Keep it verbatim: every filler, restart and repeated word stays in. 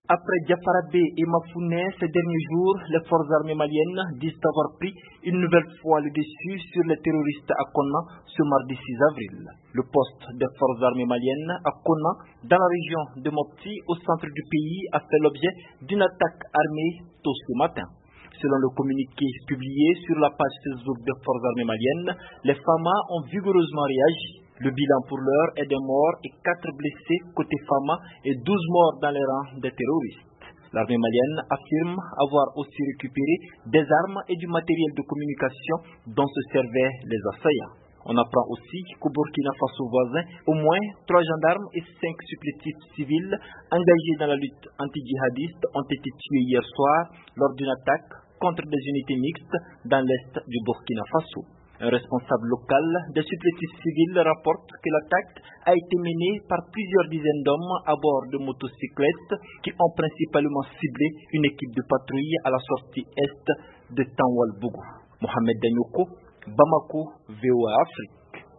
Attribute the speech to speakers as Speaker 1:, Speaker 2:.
Speaker 1: Après Diafarabé et Mafouné, ces derniers jours, les forces armées maliennes disent avoir pris une nouvelle fois le dessus sur les terroristes à Konna ce mardi six avril. Le poste des forces armées maliennes à Konna, dans la région de Mopti, au centre du pays, a fait l'objet d'une attaque armée tôt ce matin. Selon le communiqué publié sur la page Facebook des forces armées maliennes, les F A M A ont vigoureusement réagi. Le bilan pour l'heure est des morts et quatre blessés côté F A M A et douze morts dans les rangs des terroristes. L'armée malienne affirme avoir aussi récupéré des armes et du matériel de communication dont se servaient les assaillants. On apprend aussi qu'au Burkina Faso voisin, au moins trois gendarmes et cinq supplétifs civils engagés dans la lutte anti-djihadiste ont été tués hier soir lors d'une attaque contre des unités mixtes dans l'est du Burkina Faso. Un responsable local des supplétifs civils rapporte que l'attaque a été menée par plusieurs dizaines d'hommes à bord de motocyclettes qui ont principalement ciblé une équipe de patrouille à la sortie est de Tanwalbougou. Mohamed Danyoko, Bamako, V O A Afrique.